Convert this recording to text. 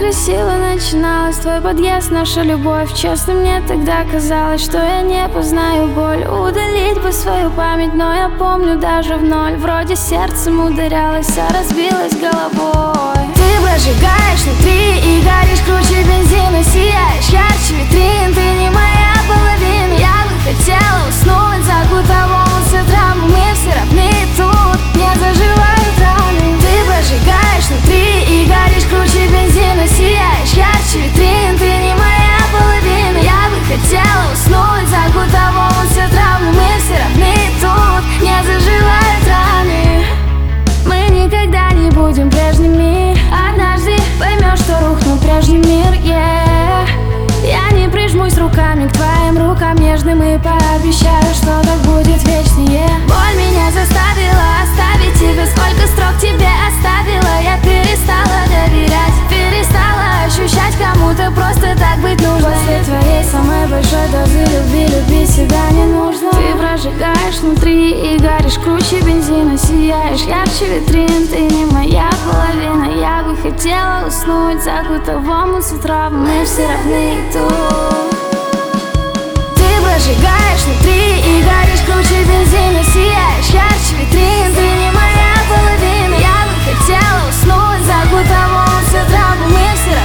красиво начиналась, твой подъезд, наша любовь. Честно, мне тогда казалось, что я не познаю боль. Удалить бы свою память, но я помню даже в ноль. Вроде сердцем ударялась, а разбилась головой. Ты прожигаешь внутри и горишь круче бензина. Сияешь ярче витрин, ты не моя половина. Я бы хотела уснуть, закутав волосы травмы. Мы все равны тут, не заживают раны. Ты прожигаешь внутри и горишь круче бензина. Сияешь ярче витрин, ты не моя половина. Я бы хотела уснуть, закутав волосы травмы. Мы все равны тут, не заживают раны. Мы никогда не будем прежними. Однажды поймешь, что рухнул прежний мир, yeah. Я не прижмусь руками к твоим рукам нежным и пообещаю, что так будет вечнее. Боль меня заставила оставить тебя, сколько строк тебе оставила. Я перестала доверять, перестала ощущать кому-то, просто так быть нужно. После твоей самой большой дозы любви, любить себя не нужно. Ты прожигаешь внутри и горишь круче бензина. Сияешь ярче витрин, ты не моя половина. Я бы хотела уснуть, закутав в омут с утра. Мы все равны тут. Ты прожигаешь внутри и горишь круче бензина. Сияешь ярче витрин, ты не моя половина. Я бы хотела уснуть, закутав волосы в траву. Мы все равны